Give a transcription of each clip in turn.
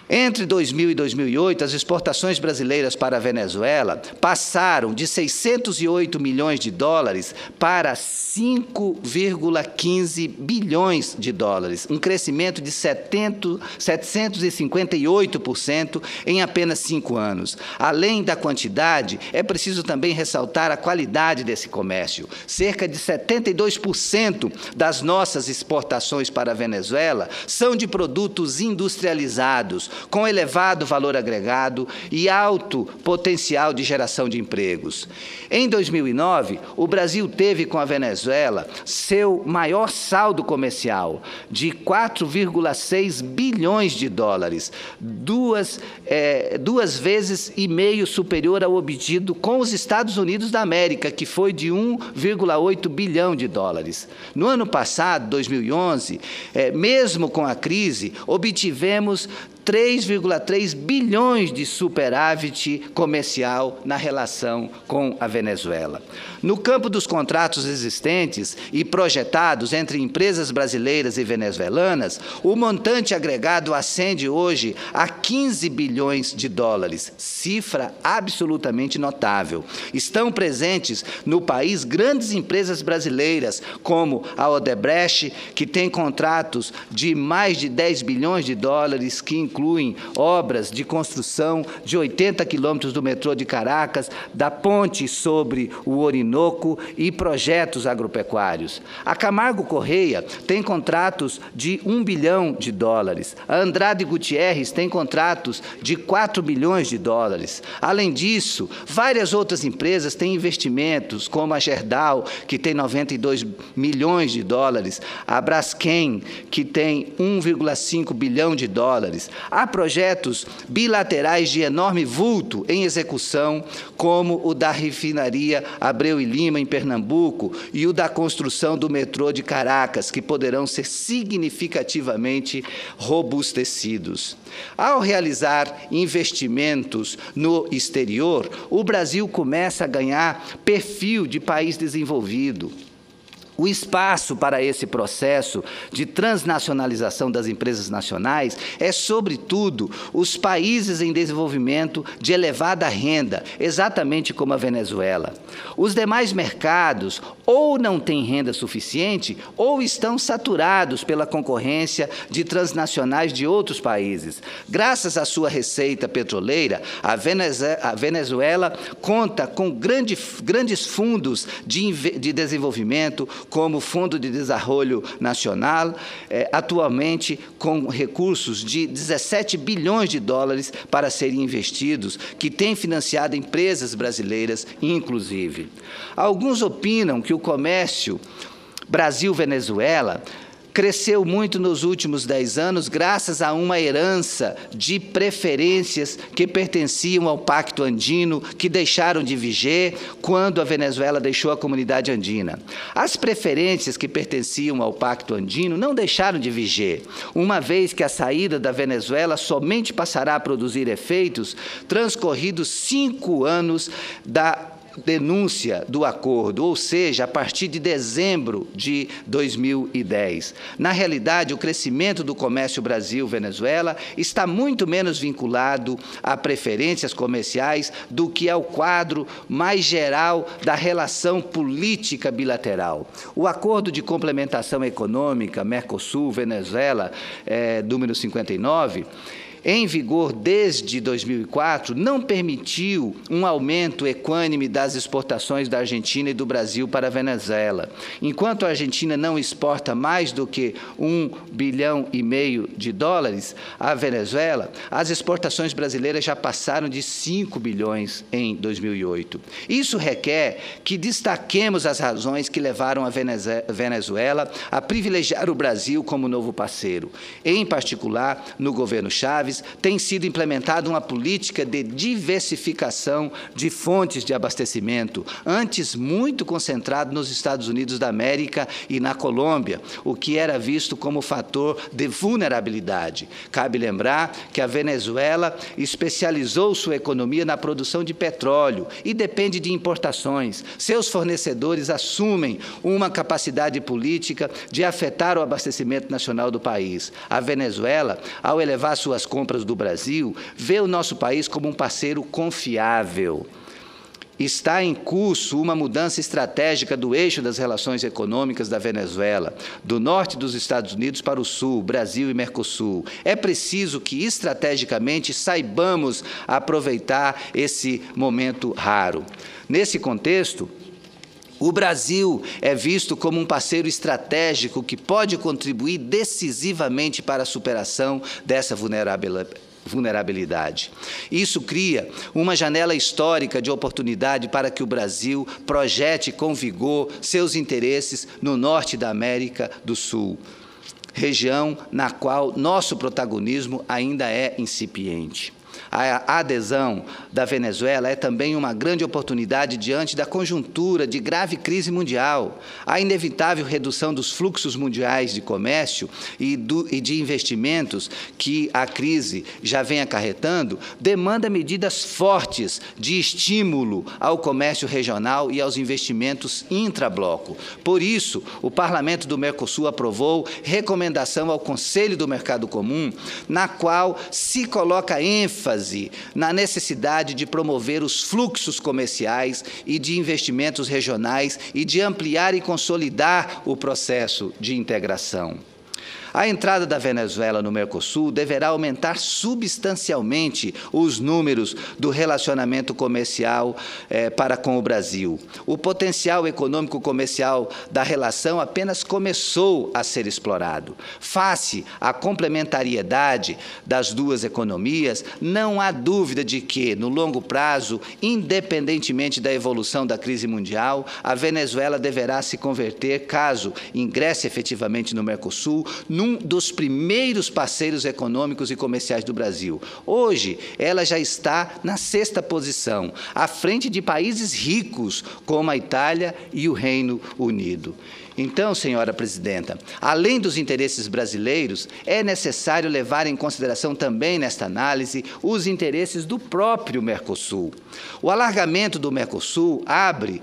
Entre 2000 e 2008, as exportações brasileiras para a Venezuela passaram de 608 milhões de dólares para 5,15 bilhões de dólares, um crescimento de 758% em apenas 5 anos. Além da quantidade, é preciso também ressaltar a qualidade desse comércio. Cerca de 72% das nossas exportações para a Venezuela são de produtos industrializados, com elevado valor agregado e alto potencial de geração de empregos. Em 2009, o Brasil teve com a Venezuela seu maior saldo comercial, de 4,6 bilhões de dólares, duas vezes e meio superior ao obtido com os Estados Unidos da América, que foi de 1,8 bilhão de dólares. No ano passado, 2011, mesmo com a crise, obtivemos 3,3 bilhões de superávit comercial na relação com a Venezuela. No campo dos contratos existentes e projetados entre empresas brasileiras e venezuelanas, o montante agregado ascende hoje a 15 bilhões de dólares, cifra absolutamente notável. Estão presentes no país grandes empresas brasileiras, como a Odebrecht, que tem contratos de mais de 10 bilhões de dólares, que incluem obras de construção de 80 quilômetros do metrô de Caracas, da ponte sobre o Orinoco e projetos agropecuários. A Camargo Correia tem contratos de 1 bilhão de dólares. A Andrade Gutierrez tem contratos de 4 bilhões de dólares. Além disso, várias outras empresas têm investimentos, como a Gerdau, que tem 92 milhões de dólares, a Braskem, que tem 1,5 bilhão de dólares. Há projetos bilaterais de enorme vulto em execução, como o da refinaria Abreu e Lima, em Pernambuco, e o da construção do metrô de Caracas, que poderão ser significativamente robustecidos. Ao realizar investimentos no exterior, o Brasil começa a ganhar perfil de país desenvolvido. O espaço para esse processo de transnacionalização das empresas nacionais é, sobretudo, os países em desenvolvimento de elevada renda, exatamente como a Venezuela. Os demais mercados ou não têm renda suficiente ou estão saturados pela concorrência de transnacionais de outros países. Graças à sua receita petroleira, a Venezuela conta com grandes fundos de desenvolvimento, como o Fundo de Desenvolvimento Nacional, atualmente com recursos de 17 bilhões de dólares para serem investidos, que tem financiado empresas brasileiras, inclusive. Alguns opinam que o comércio Brasil-Venezuela cresceu muito nos últimos 10 anos graças a uma herança de preferências que pertenciam ao Pacto Andino, que deixaram de viger quando a Venezuela deixou a comunidade andina. As preferências que pertenciam ao Pacto Andino não deixaram de viger, uma vez que a saída da Venezuela somente passará a produzir efeitos transcorridos 5 anos da denúncia do acordo, ou seja, a partir de dezembro de 2010. Na realidade, o crescimento do comércio Brasil-Venezuela está muito menos vinculado a preferências comerciais do que ao quadro mais geral da relação política bilateral. O Acordo de Complementação Econômica Mercosul-Venezuela, número 59, em vigor desde 2004, não permitiu um aumento equânime das exportações da Argentina e do Brasil para a Venezuela. Enquanto a Argentina não exporta mais do que 1,5 bilhão de dólares à Venezuela, as exportações brasileiras já passaram de 5 bilhões em 2008. Isso requer que destaquemos as razões que levaram a Venezuela a privilegiar o Brasil como novo parceiro. Em particular, no governo Chávez, tem sido implementada uma política de diversificação de fontes de abastecimento, antes muito concentrado nos Estados Unidos da América e na Colômbia, o que era visto como fator de vulnerabilidade. Cabe lembrar que a Venezuela especializou sua economia na produção de petróleo e depende de importações. Seus fornecedores assumem uma capacidade política de afetar o abastecimento nacional do país. A Venezuela, ao elevar suas compras compras do Brasil vê o nosso país como um parceiro confiável. Está em curso uma mudança estratégica do eixo das relações econômicas da Venezuela, do norte dos Estados Unidos para o sul, Brasil e Mercosul. É preciso que, estrategicamente, saibamos aproveitar esse momento raro. Nesse contexto, o Brasil é visto como um parceiro estratégico que pode contribuir decisivamente para a superação dessa vulnerabilidade. Isso cria uma janela histórica de oportunidade para que o Brasil projete com vigor seus interesses no norte da América do Sul, região na qual nosso protagonismo ainda é incipiente. A adesão da Venezuela é também uma grande oportunidade diante da conjuntura de grave crise mundial. A inevitável redução dos fluxos mundiais de comércio e de investimentos que a crise já vem acarretando demanda medidas fortes de estímulo ao comércio regional e aos investimentos intrabloco. Por isso, o Parlamento do Mercosul aprovou recomendação ao Conselho do Mercado Comum, na qual se coloca ênfase na necessidade de promover os fluxos comerciais e de investimentos regionais e de ampliar e consolidar o processo de integração. A entrada da Venezuela no Mercosul deverá aumentar substancialmente os números do relacionamento comercial para com o Brasil. O potencial econômico-comercial da relação apenas começou a ser explorado. Face à complementariedade das duas economias, não há dúvida de que, no longo prazo, independentemente da evolução da crise mundial, a Venezuela deverá se converter, caso ingresse efetivamente no Mercosul, num dos primeiros parceiros econômicos e comerciais do Brasil. Hoje, ela já está na 6ª posição, à frente de países ricos, como a Itália e o Reino Unido. Então, senhora presidenta, além dos interesses brasileiros, é necessário levar em consideração também nesta análise os interesses do próprio Mercosul. O alargamento do Mercosul abre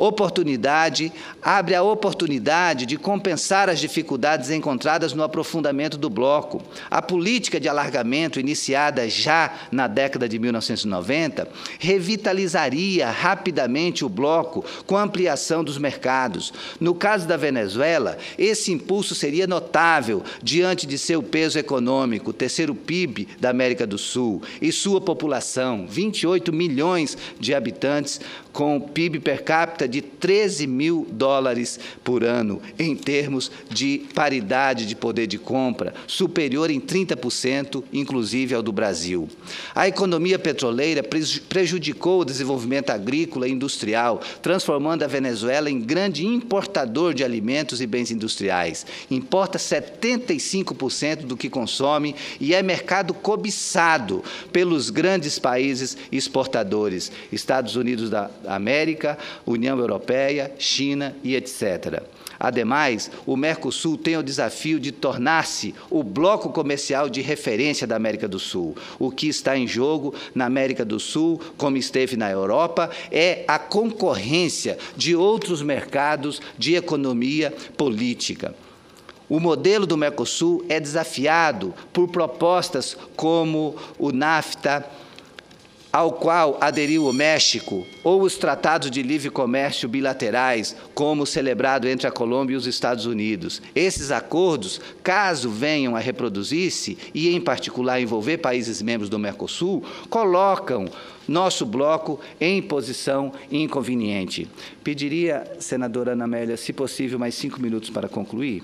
a oportunidade de compensar as dificuldades encontradas no aprofundamento do bloco. A política de alargamento, iniciada já na década de 1990, revitalizaria rapidamente o bloco com a ampliação dos mercados. No caso da Venezuela, esse impulso seria notável diante de seu peso econômico, o terceiro PIB da América do Sul, e sua população, 28 milhões de habitantes, com PIB per capita de $13 mil por ano, em termos de paridade de poder de compra, superior em 30%, inclusive ao do Brasil. A economia petroleira prejudicou o desenvolvimento agrícola e industrial, transformando a Venezuela em grande importador de alimentos e bens industriais. Importa 75% do que consome e é mercado cobiçado pelos grandes países exportadores, Estados Unidos da América, União Europeia, China e etc. Ademais, o Mercosul tem o desafio de tornar-se o bloco comercial de referência da América do Sul. O que está em jogo na América do Sul, como esteve na Europa, é a concorrência de outros mercados de economia política. O modelo do Mercosul é desafiado por propostas como o NAFTA, ao qual aderiu o México, ou os tratados de livre comércio bilaterais, como o celebrado entre a Colômbia e os Estados Unidos. Esses acordos, caso venham a reproduzir-se, e em particular envolver países membros do Mercosul, colocam nosso bloco em posição inconveniente. Pediria, senadora Ana Amélia, se possível, mais 5 minutos para concluir.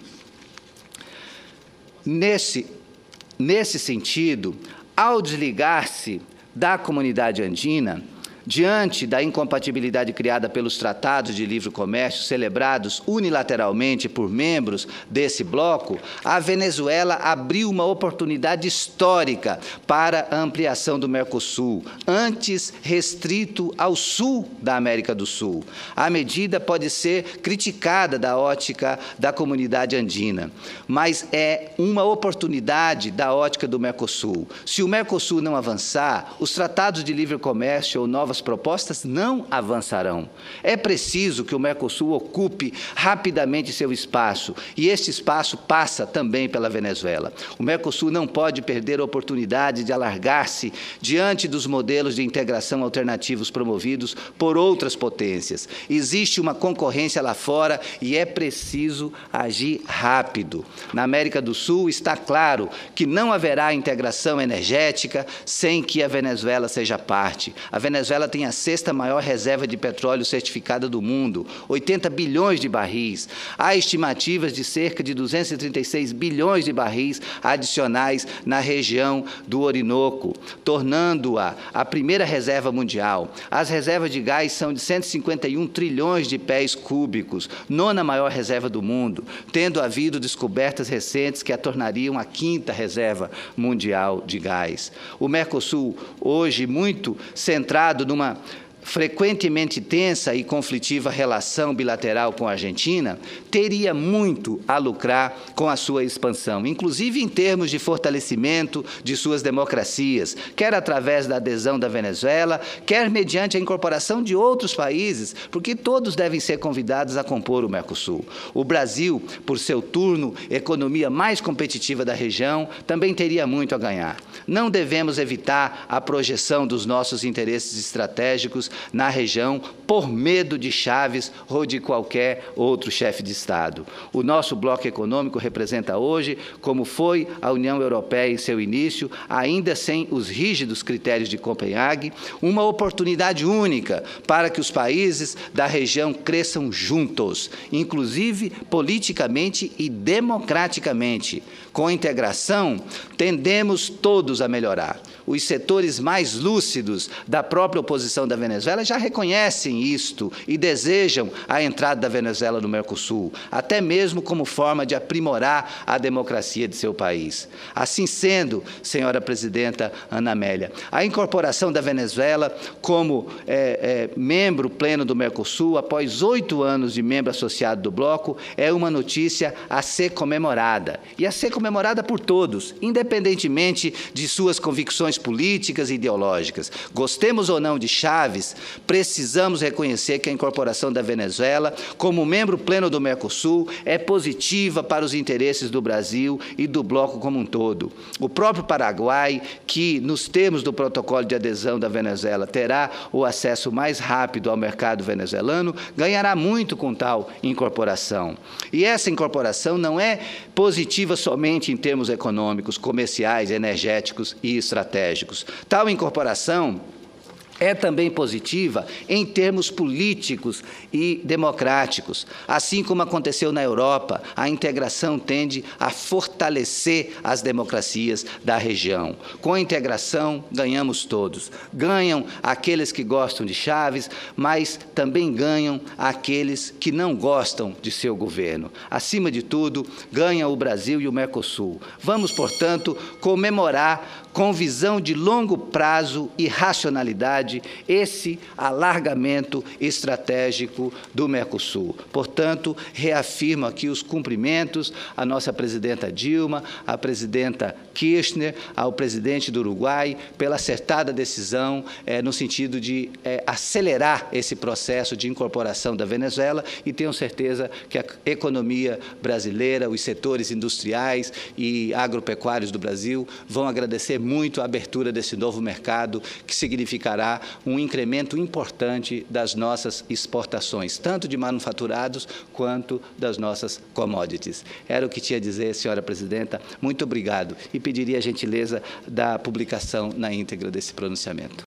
Nesse sentido, ao desligar-se da comunidade andina, diante da incompatibilidade criada pelos tratados de livre comércio celebrados unilateralmente por membros desse bloco, a Venezuela abriu uma oportunidade histórica para a ampliação do Mercosul, antes restrito ao sul da América do Sul. A medida pode ser criticada da ótica da comunidade andina, mas é uma oportunidade da ótica do Mercosul. Se o Mercosul não avançar, os tratados de livre comércio ou novas novas propostas não avançarão. É preciso que o Mercosul ocupe rapidamente seu espaço, e este espaço passa também pela Venezuela. O Mercosul não pode perder a oportunidade de alargar-se diante dos modelos de integração alternativos promovidos por outras potências. Existe uma concorrência lá fora e é preciso agir rápido. Na América do Sul está claro que não haverá integração energética sem que a Venezuela seja parte. A Venezuela tem a sexta maior reserva de petróleo certificada do mundo, 80 bilhões de barris. Há estimativas de cerca de 236 bilhões de barris adicionais na região do Orinoco, tornando-a a primeira reserva mundial. As reservas de gás são de 151 trilhões de pés cúbicos, nona maior reserva do mundo, tendo havido descobertas recentes que a tornariam a quinta reserva mundial de gás. O Mercosul, hoje muito centrado numa frequentemente tensa e conflitiva relação bilateral com a Argentina, teria muito a lucrar com a sua expansão, inclusive em termos de fortalecimento de suas democracias, quer através da adesão da Venezuela, quer mediante a incorporação de outros países, porque todos devem ser convidados a compor o Mercosul. O Brasil, por seu turno, economia mais competitiva da região, também teria muito a ganhar. Não devemos evitar a projeção dos nossos interesses estratégicos na região por medo de Chávez ou de qualquer outro chefe de Estado. O nosso bloco econômico representa hoje, como foi a União Europeia em seu início, ainda sem os rígidos critérios de Copenhague, uma oportunidade única para que os países da região cresçam juntos, inclusive politicamente e democraticamente. Com a integração, tendemos todos a melhorar. Os setores mais lúcidos da própria oposição da Venezuela já reconhecem isto e desejam a entrada da Venezuela no Mercosul, até mesmo como forma de aprimorar a democracia de seu país. Assim sendo, senhora presidenta Ana Amélia, a incorporação da Venezuela como membro pleno do Mercosul, após 8 anos de membro associado do bloco, é uma notícia a ser comemorada, e a ser comemorada por todos, independentemente de suas convicções políticas e ideológicas. Gostemos ou não de Chávez, precisamos reconhecer que a incorporação da Venezuela como membro pleno do Mercosul é positiva para os interesses do Brasil e do bloco como um todo. O próprio Paraguai, que nos termos do protocolo de adesão da Venezuela terá o acesso mais rápido ao mercado venezuelano, ganhará muito com tal incorporação. E essa incorporação não é positiva somente em termos econômicos, comerciais, energéticos e estratégicos. Tal incorporação é também positiva em termos políticos e democráticos. Assim como aconteceu na Europa, a integração tende a fortalecer as democracias da região. Com a integração, ganhamos todos. Ganham aqueles que gostam de Chávez, mas também ganham aqueles que não gostam de seu governo. Acima de tudo, ganha o Brasil e o Mercosul. Vamos, portanto, comemorar com visão de longo prazo e racionalidade esse alargamento estratégico do Mercosul. Portanto, reafirmo aqui os cumprimentos à nossa presidenta Dilma, à presidenta Kirchner, ao presidente do Uruguai, pela acertada decisão no sentido de acelerar esse processo de incorporação da Venezuela, e tenho certeza que a economia brasileira, os setores industriais e agropecuários do Brasil vão agradecer muito a abertura desse novo mercado, que significará um incremento importante das nossas exportações, tanto de manufaturados quanto das nossas commodities. Era o que tinha a dizer, senhora presidenta. Muito obrigado. E pediria a gentileza da publicação na íntegra desse pronunciamento.